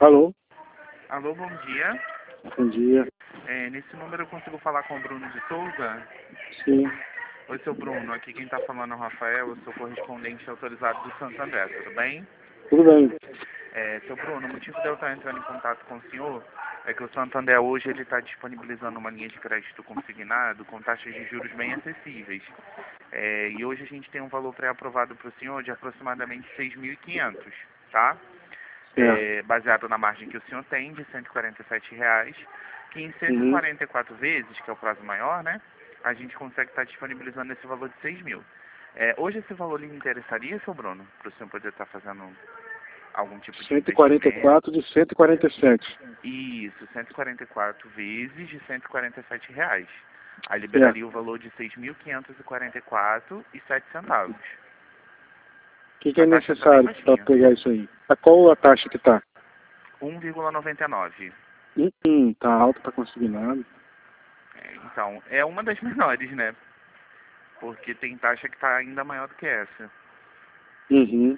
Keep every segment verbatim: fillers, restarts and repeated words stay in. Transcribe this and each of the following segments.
Alô? Alô, bom dia. Bom dia. É, nesse número eu consigo falar com o Bruno de Souza? Sim. Oi, seu Bruno. Aqui quem está falando é o Rafael. Eu sou correspondente autorizado do Santander, tudo bem? Tudo bem. É, seu Bruno, o motivo de eu estar entrando em contato com o senhor é que o Santander hoje ele está disponibilizando uma linha de crédito consignado com taxas de juros bem acessíveis. É, e hoje a gente tem um valor pré-aprovado para o senhor de aproximadamente seis mil e quinhentos, tá? É, baseado na margem que o senhor tem, de cento e quarenta e sete reais, que em cento e quarenta e quatro uhum. vezes, que é o prazo maior, né, a gente consegue estar disponibilizando esse valor de seis mil. É, hoje esse valor lhe interessaria, seu Bruno, para o senhor poder estar fazendo algum tipo de cento e quarenta e quatro de cento e quarenta e sete. Isso, cento e quarenta e quatro vezes de cento e quarenta e sete reais. Aí liberaria é. o valor de seis mil quinhentos e quarenta e quatro e sete centavos. O que, que é necessário para pegar isso aí? A qual a taxa que está? um vírgula noventa e nove. Hum, tá alto para consignado. É, então, é uma das menores, né? Porque tem taxa que está ainda maior do que essa. Uhum.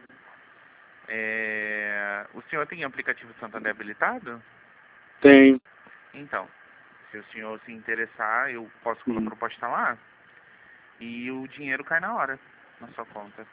É... O senhor tem aplicativo Santander habilitado? Tem. Então, se o senhor se interessar, eu posso colocar Uhum. a proposta lá e o dinheiro cai na hora na sua conta.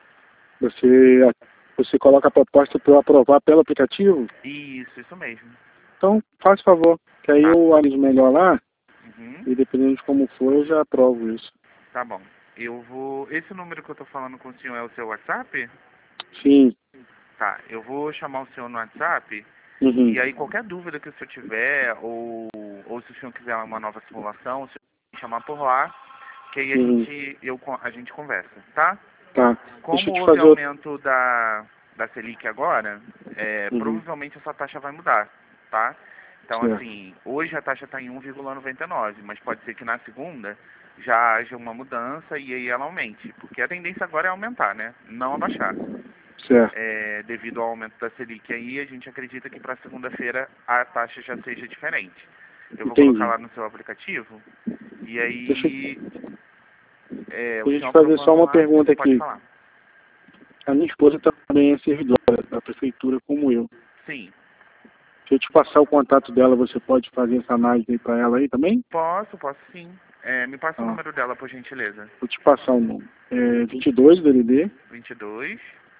Você, você coloca a proposta para eu aprovar pelo aplicativo? Isso, isso mesmo. Então, faz favor, que aí Tá. eu analiso melhor lá Uhum. e dependendo de como for, eu já aprovo isso. Tá bom. Eu vou... Esse número que eu tô falando com o senhor é o seu WhatsApp? Sim. Tá, eu vou chamar o senhor no WhatsApp. Uhum. E aí qualquer dúvida que o senhor tiver, ou, ou se o senhor quiser uma nova simulação, o senhor pode chamar por lá, que aí a, Uhum. gente, eu, a gente conversa, tá? Tá. Como Deixa eu te houve fazer outro... aumento da, da Selic agora, é, Uhum. provavelmente essa taxa vai mudar, tá? Então, Certo. assim, hoje a taxa está em um vírgula noventa e nove, mas pode ser que na segunda já haja uma mudança e aí ela aumente, porque a tendência agora é aumentar, né? Não abaixar. Certo. É, devido ao aumento da Selic aí, a gente acredita que para segunda-feira a taxa já seja diferente. Eu vou Entendi. colocar lá no seu aplicativo e aí Deixa eu, é, o deixa eu senhor te fazer só aprovando uma lá, pergunta você pode aqui. falar. A minha esposa também é servidora da prefeitura como eu. Sim. Se eu te passar o contato dela, você pode fazer essa análise aí para ela aí também? Posso, posso sim. É, me passa Ah, o número dela, por gentileza. vou te passar o número. É vinte e dois D D D vinte e dois.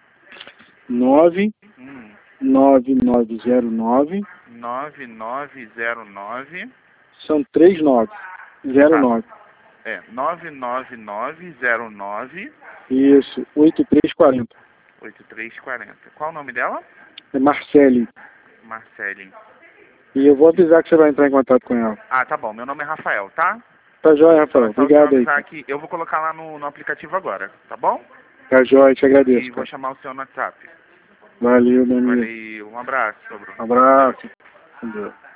nove Hum. nove nove zero nove. nove nove zero nove. São três nove. zero nove. Tá. É, nove nove nove zero nove. Isso, oito três quatro zero. oito três quatro zero. Qual o nome dela? É Marcele. Marcele. E eu vou avisar que você vai entrar em contato com ela. Ah, tá bom. Meu nome é Rafael, tá? Tá jóia, Então Rafael. é só o senhor Obrigado aí. avisar que eu vou colocar lá no, no aplicativo agora, tá bom? Tá jóia, te agradeço, E vou cara. chamar o senhor no WhatsApp. Valeu, meu amigo. Valeu, um abraço, seu Bruno. Abraço. Entendeu?